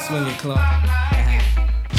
Swinging club.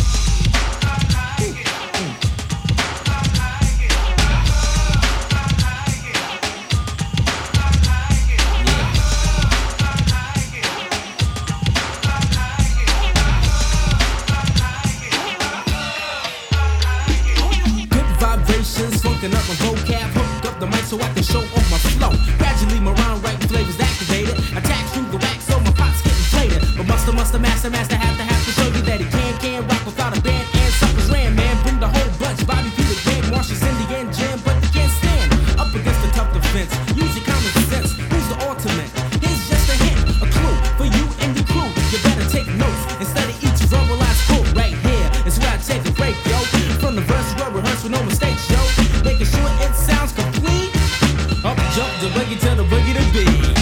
Vibrations, funkin' up my vocab, hooked up the mic so I can show off my flow. Gradually, my rhyme writing flavors activated. Attacks through the wax, so my pot's getting inflated. But master, master, have to show you that he can rock without a band. And suckers ran, man, bring the whole bunch. Bobby P, the Greg Marshall's in the end jam, but they can't stand up against the tough defense. Use your common sense. Who's the ultimate? Here's just a hint, a clue for you and your crew. You better take notes instead of each verbalized quote. Right here is where I take a break, yo. From the verse, we'll rehearse with no mistakes, yo. Making sure it sounds complete. Up jump the boogie to the boogie to beat.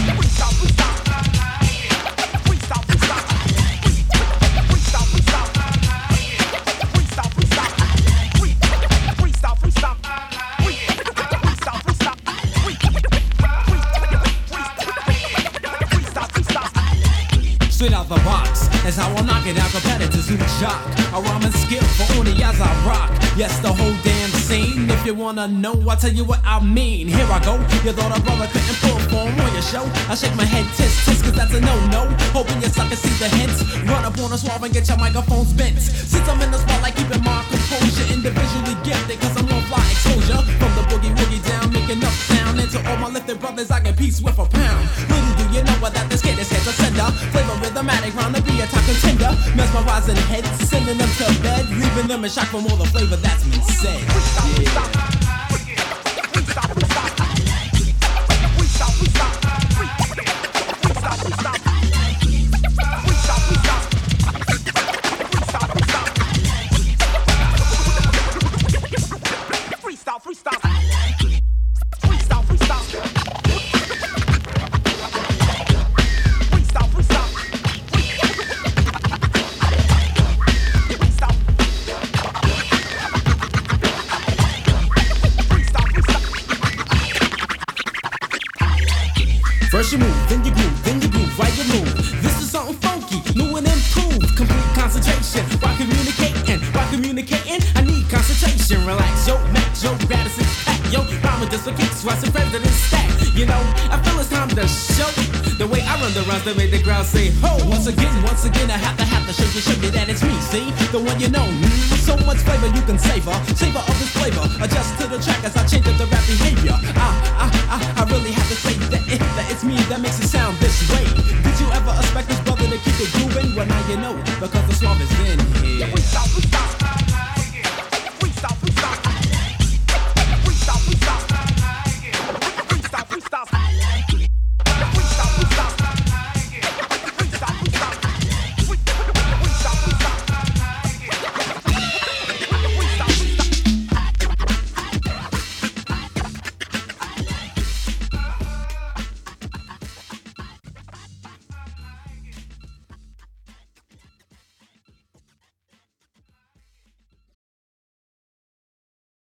Straight out the box, that's how I knock it out. Competitors who shock. I rhyme and skill for only as I rock. Yes, the whole damn scene. If you wanna know, I'll tell you what I mean. Here I go. You thought a brother couldn't perform on your show? I shake my head, tisk, cause that's a no-no. Hoping you suckers see the hints. Run up on a swab and get your microphone bent. Since I'm in the spotlight, keeping my composure. Individually gifted, cause I'm on fly exposure. From the boogie down, making enough sound. And to all my lifted brothers, I get peace with a pound. Little do you know what that this kid is head's a sender. Flavor rhythmatic, round to be a top contender. Mesmerizing heads, sending them to bed. Leaving them in shock from all the flavor that's been said. Yeah. First you move, then you groove, right you move. This is something funky, new and improved. Complete concentration, while communicating, I need concentration. Relax, yo, max, yo, grab a six-pack, yo. Rhyme just for kicks, what's the president's stack? You know, I feel it's time to show. The way I run the runs that make the crowd say, ho. Once again, I have to show you that it's me, see? The one you know, so much flavor you can savor of this flavor. Adjust to the track as I change up the rap behavior. I really have to say that it's me that makes it sound this way. Did you ever expect this brother to keep it grooving? Well, now you know, because the swamp is in here. Yeah, we stop.